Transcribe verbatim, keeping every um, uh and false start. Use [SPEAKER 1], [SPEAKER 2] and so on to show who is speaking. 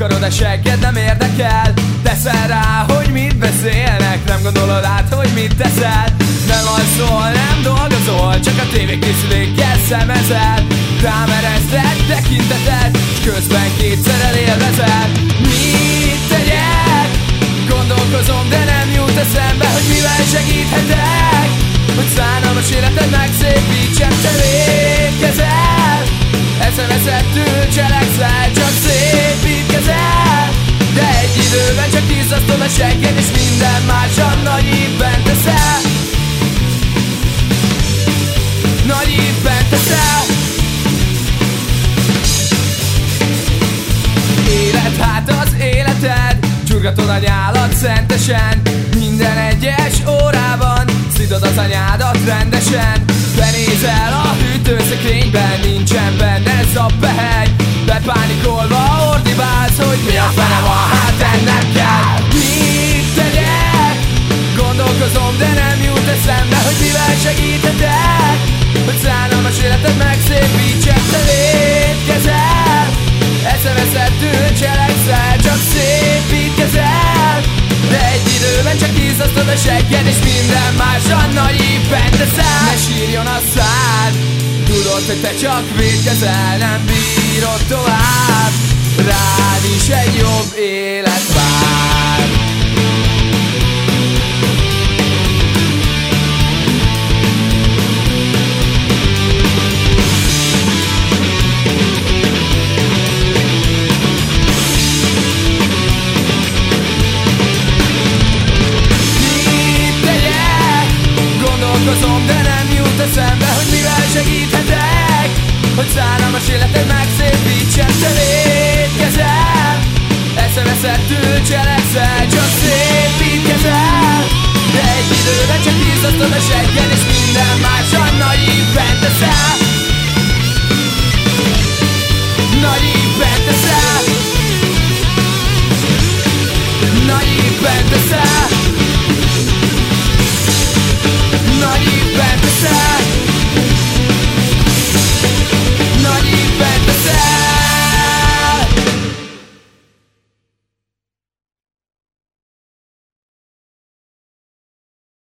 [SPEAKER 1] Akarod a segged, nem érdekel. Teszel rá, hogy mit beszélnek, nem gondolod át, hogy mit teszel. Nem alszol, nem dolgozol, csak a tévékészülékkel szemezel. Rám ereszted tekinteted, s közben kétszer elélvezel. Mit tegyek? Gondolkozom, de nem jut eszembe, hogy mivel segíthetek, hogy szánalmas életed megszépítsem. Te védkezel, eszemeszettül cselekszel, csak szépítkezel. De egy időben csak izzasztod a segged, és minden másan nagy ívben teszel. Nagy ívben teszel. Élet hát az életed, csurgatod a nyálat szentesen. Minden egyes órában szidod az anyádat rendesen. Benézel a hűtőszekrényben, nincsen benne zappehely. Bepánikolva ordibálsz, hogy mi a fene van, hát ennek kell. Mit tegyek? Gondolkozom, de nem jut eszembe, hogy mivel segíthetek, hogy szánalmas életed megszépítsek. Te védkezel, eszemeszettül cselekszel, csak szépítkezel. De egy időben csak izzasztod a segged, és minden másan nagy ívben teszel. Ne sírjon a szád, tudod, hogy te csak védkezel, nem bírod tovább. Rád is egy jobb élet vár. Gondolkozom, de nem jut eszembe, hogy mivel segíthetek, hogy szánalmas életed megszépítsem. Te védkezel, eszemeszettül cselekszel, csak szépítkezel. De egy időben csak izzasztod a segged, és minden másan nagy ívben teszel.